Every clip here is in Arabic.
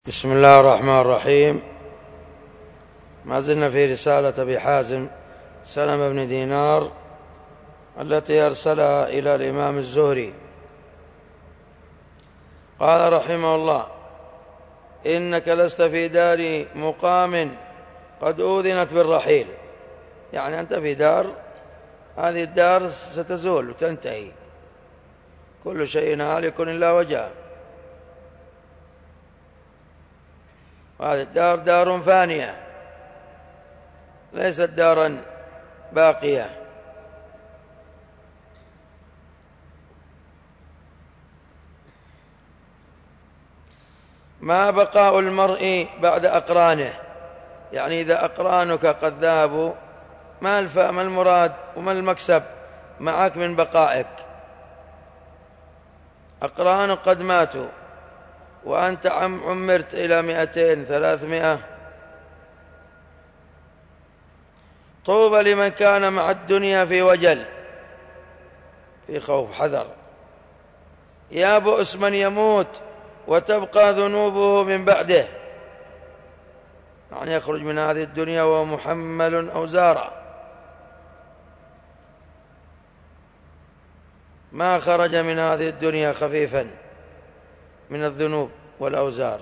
بسم الله الرحمن الرحيم. ما زلنا في رسالة أبي حازم سلمة بن دينار التي أرسلها إلى الإمام الزهري. قال رحمه الله: إنك لست في دار مقام قد أوذنت بالرحيل. يعني أنت في دار، هذه الدار ستزول وتنتهي، كل شيء هالك إلا وجهه، وهذه الدار دار فانية ليست دارا باقية. ما بقاء المرء بعد أقرانه، يعني إذا أقرانك قد ذهبوا ما المراد وما المكسب معك من بقائك؟ أقرانك قد ماتوا وأنت عمرت إلى 200 300. طوبى لمن كان مع الدنيا في وجل، في خوف حذر. يا بؤس من يموت وتبقى ذنوبه من بعده، يعني يخرج من هذه الدنيا وهو محمل أوزارا، ما خرج من هذه الدنيا خفيفا من الذنوب والأوزار.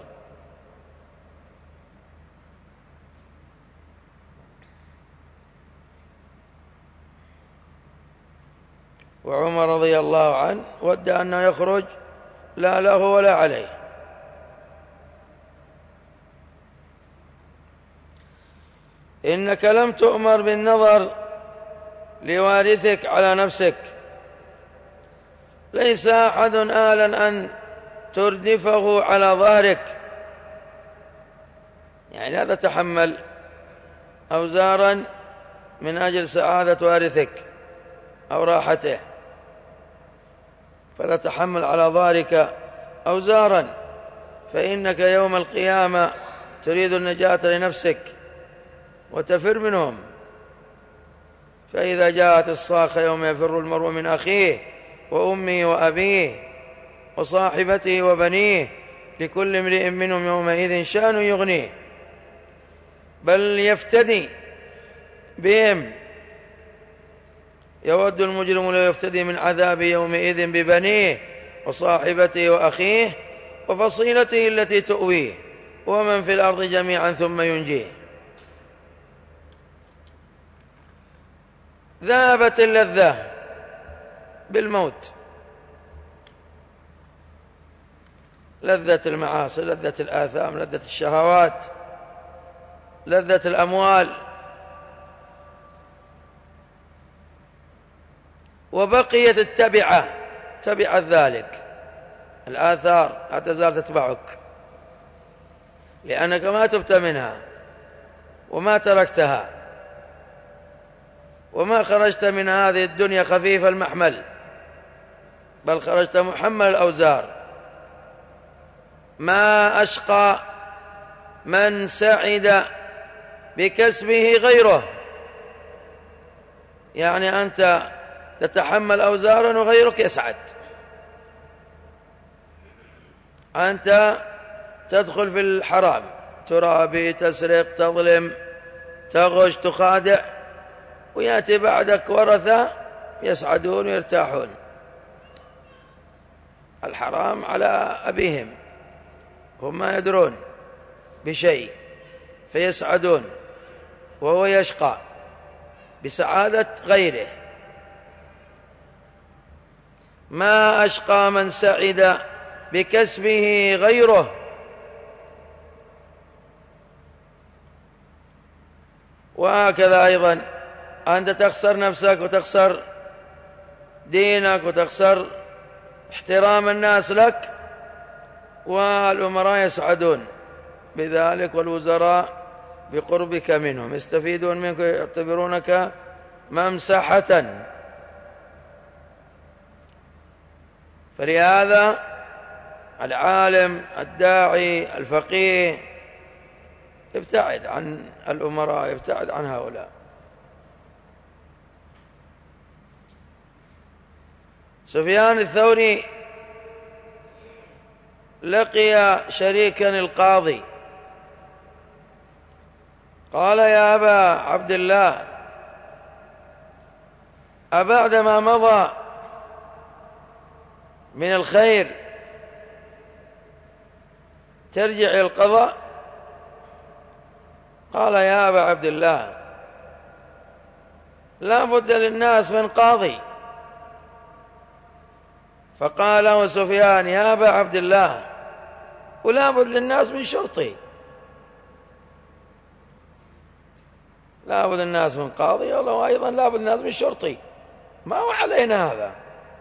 وعمر رضي الله عنه ود أنه يخرج لا له ولا عليه. إنك لم تؤمر بالنظر لوارثك على نفسك، ليس أحد آلا أن تردفه على ظهرك، يعني هذا تحمل أوزارا من أجل سعادة وارثك أو راحته، فتتحمل على ظهرك أوزارا، فإنك يوم القيامة تريد النجاة لنفسك وتفر منهم. فإذا جاءت الصاخة يوم يفر المرء من أخيه وأمه وأبيه وصاحبته وبنيه لكل امرئ منهم يومئذ شأن يغنيه، بل يفتدي بهم. يود المجرم لو يفتدي من عذاب يومئذ ببنيه وصاحبته وأخيه وفصيلته التي تؤويه ومن في الأرض جميعا ثم ينجيه. ذهبت اللذة بالموت، لذة المعاصي، لذة الآثام، لذة الشهوات، لذة الأموال، وبقيت التبعة، تبعت ذلك الآثار لا تزال تتبعك، لأنك ما تبت منها وما تركتها وما خرجت من هذه الدنيا خفيف المحمل، بل خرجت محمل الأوزار. ما أشقى من سعد بكسبه غيره، يعني أنت تتحمل أوزارا وغيرك يسعد، أنت تدخل في الحرام، ترابي، تسرق، تظلم، تغش، تخادع، ويأتي بعدك ورثة يسعدون ويرتاحون. الحرام على أبيهم، هم ما يدرون بشيء فيسعدون وهو يشقى بسعادة غيره. ما أشقى من سعد بكسبه غيره. وهكذا أيضا أنت تخسر نفسك وتخسر دينك وتخسر احترام الناس لك، والأمراء يسعدون بذلك والوزراء بقربك منهم، يستفيدون منك ويعتبرونك ممسحة. فلهذا العالم الداعي الفقيه ابتعد عن الأمراء، ابتعد عن هؤلاء. سفيان الثوري لقي شريكا القاضي قال: يا أبا عبد الله، أبعد ما مضى من الخير ترجع إلى القضاء؟ قال: يا أبا عبد الله، لا بد للناس من قاضي. فقال له سفيان: يا أبا عبد الله، ولا بد للناس من شرطي. لا بد للناس من قاضي، والله أيضا لا بد للناس من شرطي. ما هو علينا هذا،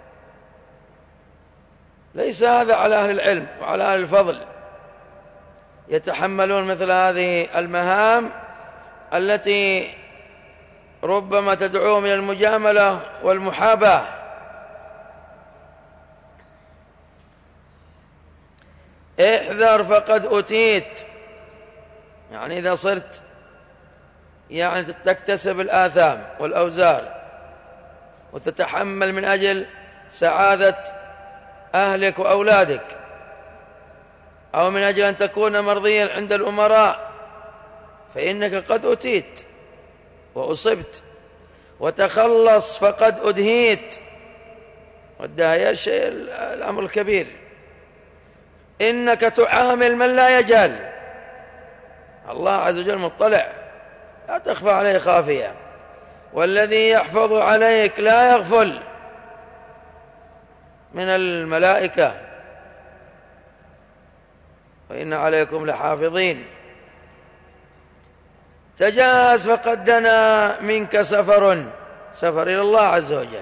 ليس هذا على أهل العلم وعلى أهل الفضل يتحملون مثل هذه المهام التي ربما تدعوهم إلى المجاملة والمحاباة. احذر فقد أتيت، يعني إذا صرت يعني تكتسب الآثام والأوزار وتتحمل من أجل سعادة أهلك وأولادك، أو من أجل أن تكون مرضيا عند الأمراء، فإنك قد أتيت وأصبت. وتخلص فقد أدهيت، والدهية الشيء الأمر الكبير. إنك تعامل من لا يجهل، الله عز وجل مطلع، لا تخفى عليه خافية، والذي يحفظ عليك لا يغفل من الملائكة، وإن عليكم لحافظين. تجاهز فقد دنا منك سفر إلى الله عز وجل.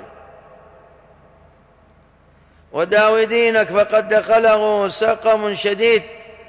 وداو دينك فقد دخله سقم شديد.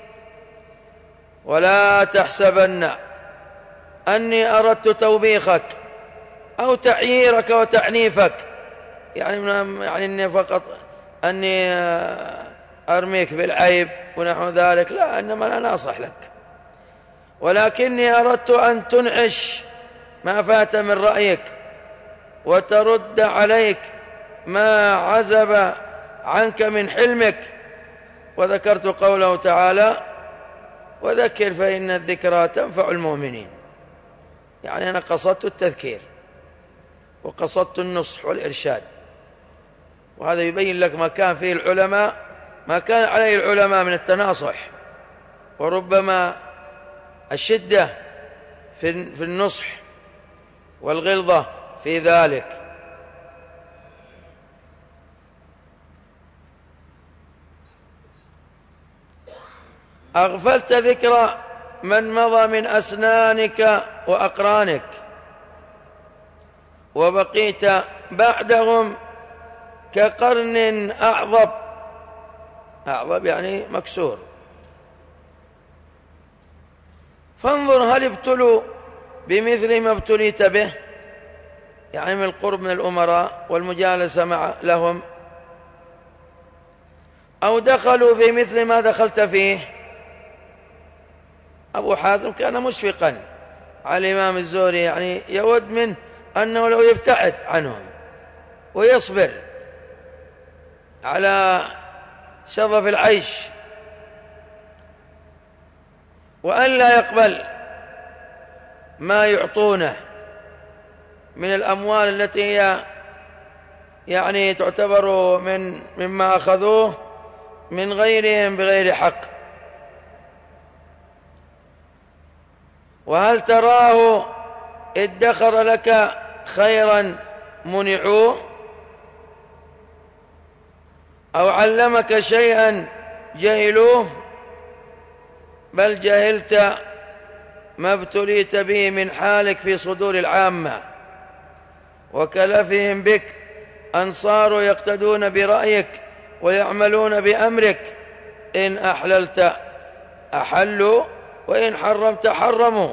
ولا تحسبن أني أردت توبيخك أو تعييرك وتعنيفك، يعني أني فقط أني أرميك بالعيب ونحو ذلك، لا، إنما أنا ناصح لك، ولكني أردت أن تنعش ما فات من رأيك وترد عليك ما عزب عنك من حلمك. وذكرت قوله تعالى: وذكر فإن الذكرى تنفع المؤمنين. يعني أنا قصدت التذكير وقصدت النصح والإرشاد، وهذا يبين لك ما كان فيه العلماء، ما كان عليه العلماء من التناصح، وربما الشدة في النصح والغلظة في ذلك. أغفلت ذكر من مضى من أسنانك وأقرانك، وبقيت بعدهم كقرن أعظب يعني مكسور. فانظر هل ابتلوا بمثل ما ابتليت به، يعني من القرب من الأمراء والمجالسة لهم، أو دخلوا في مثل ما دخلت فيه. أبو حازم كان مشفقا على الإمام الزهري، يعني يود منه أنه لو يبتعد عنهم ويصبر على شظف العيش، وأن لا يقبل ما يعطونه من الأموال التي هي يعني تعتبر مما أخذوه من غيرهم بغير حق. وهل تراه ادخر لك خيرا منعوه، أو علمك شيئا جهلوه؟ بل جهلت ما ابتليت به من حالك في صدور العامة وكلفهم بك، أن صاروا يقتدون برأيك ويعملون بأمرك. إن أحللت أحلوا، وإن حرمت حرموا.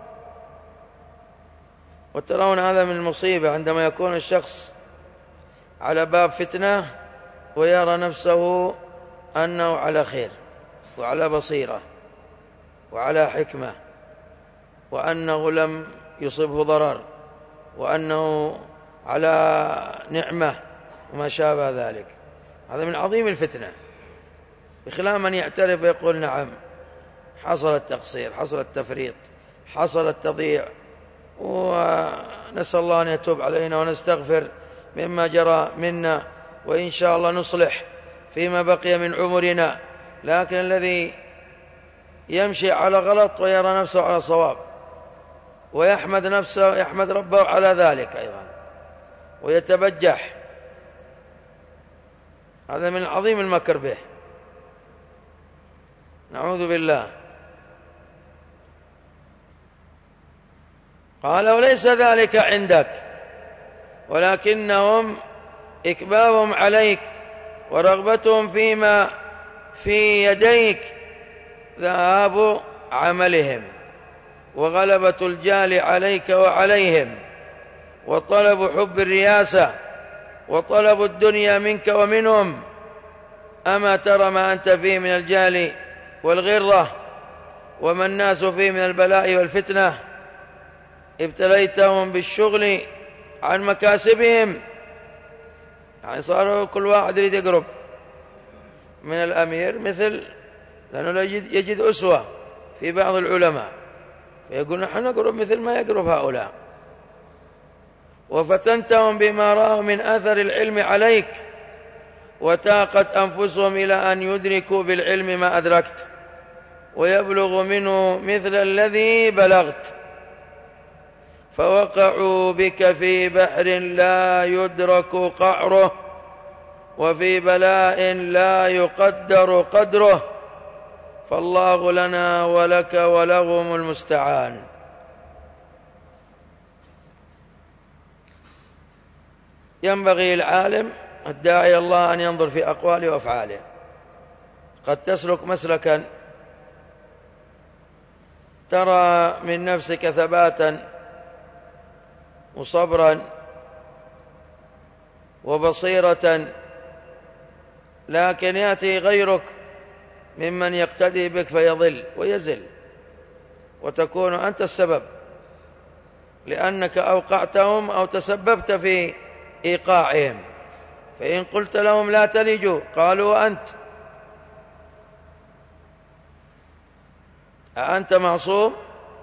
وترون هذا من المصيبة عندما يكون الشخص على باب فتنة ويرى نفسه أنه على خير وعلى بصيرة وعلى حكمة، وأنه لم يصبه ضرر، وأنه على نعمة وما شابه ذلك. هذا من عظيم الفتنة، بخلاف من يعترف ويقول نعم حصل التقصير، حصل التفريط، حصل التضييع، ونسأل الله أن يتوب علينا ونستغفر مما جرى منا، وإن شاء الله نصلح فيما بقي من عمرنا. لكن الذي يمشي على غلط ويرى نفسه على صواب ويحمد نفسه يحمد ربه على ذلك أيضا ويتبجح، هذا من عظيم المكر به، نعوذ بالله. قال وليس ذلك عندك، ولكنهم إكبابهم عليك ورغبتهم فيما في يديك ذهاب عملهم وغلبة الجال عليك وعليهم وطلب حب الرياسة وطلب الدنيا منك ومنهم. أما ترى ما أنت فيه من الجال والغرة وما الناس فيه من البلاء والفتنة؟ ابتليتهم بالشغل عن مكاسبهم، يعني صاروا كل واحد يريد يقرب من الأمير مثل، لأنه لا يجد أسوة في بعض العلماء فيقول نحن نقرب مثل ما يقرب هؤلاء. وفتنتهم بما رأوا من أثر العلم عليك وتاقت أنفسهم إلى أن يدركوا بالعلم ما أدركت ويبلغ منه مثل الذي بلغت، فوقعوا بك في بحر لا يدرك قعره وفي بلاء لا يقدر قدره، فالله لنا ولك ولهم المستعان. ينبغي العالم الداعي إلى الله أن ينظر في أقواله وأفعاله. قد تسلك مسلكا ترى من نفسك ثباتا وصبرا وبصيرة، لكن يأتي غيرك ممن يقتدي بك فيضل ويزل، وتكون أنت السبب لأنك أوقعتهم أو تسببت في إيقاعهم. فإن قلت لهم لا تلجوا قالوا أنت، أأنت معصوم؟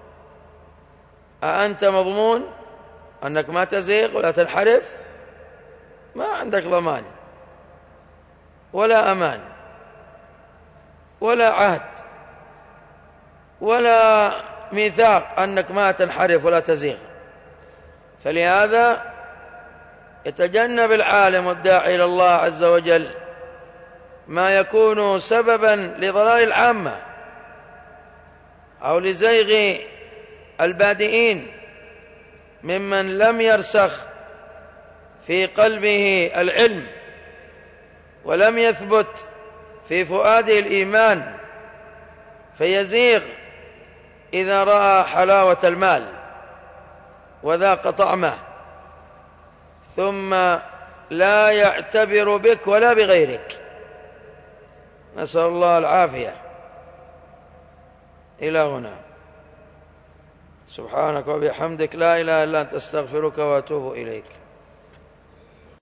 أأنت مضمون أنك ما تزيغ ولا تنحرف؟ ما عندك ضمان ولا أمان ولا عهد ولا ميثاق أنك ما تنحرف ولا تزيغ. فلهذا يتجنب العالم والداعي إلى الله عز وجل ما يكون سببا لضلال العامة أو لزيغ البادئين ممن لم يرسخ في قلبه العلم ولم يثبت في فؤاده الإيمان فيزيغ إذا رأى حلاوة المال وذاق طعمه، ثم لا يعتبر بك ولا بغيرك، نسأل الله العافية. إلى هنا، سبحانك وبحمدك لا إله إلا أنت، أستغفرك وأتوب إليك.